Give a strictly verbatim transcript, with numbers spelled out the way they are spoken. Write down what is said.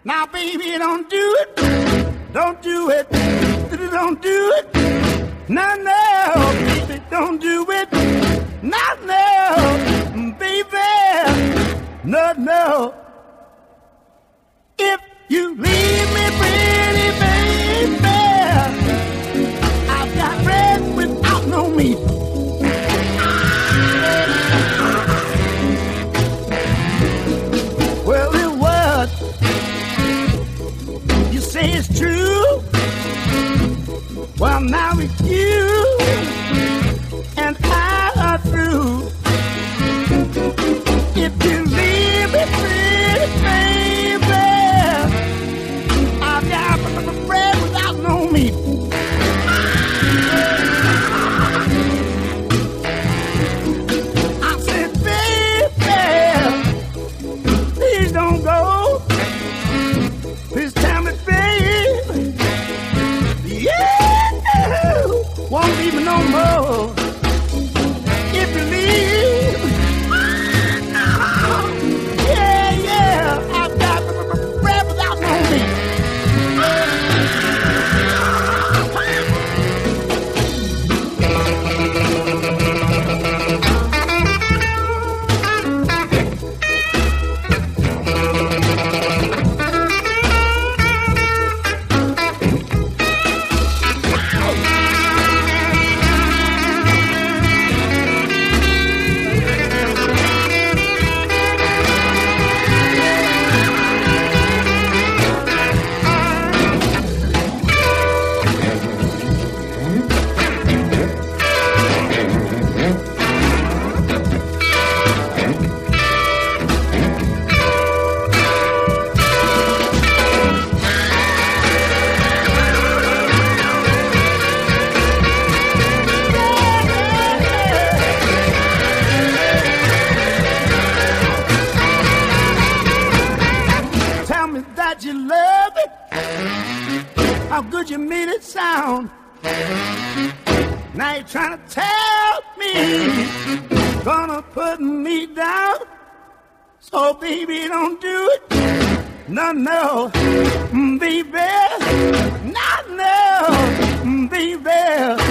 Now, baby, don't do it. Don't do it. Don't do it. No, no, baby, don't do it. No, no, baby. No, no. If you leave me, pretty baby, I've got bread without no meat. Well, it was. You say it's true. Well, now it's you and I are through. If you leave me, pretty baby, I've got bread without no meat. I said, baby, please don't go. Please tell me, baby, yeah, won't leave me no more. If you leave, yeah, yeah, I've got bread without no meat. That you love it, how good you made it sound. Now you're trying to tell me, gonna put me down. So baby, don't do it. No, no, baby, no, no, baby.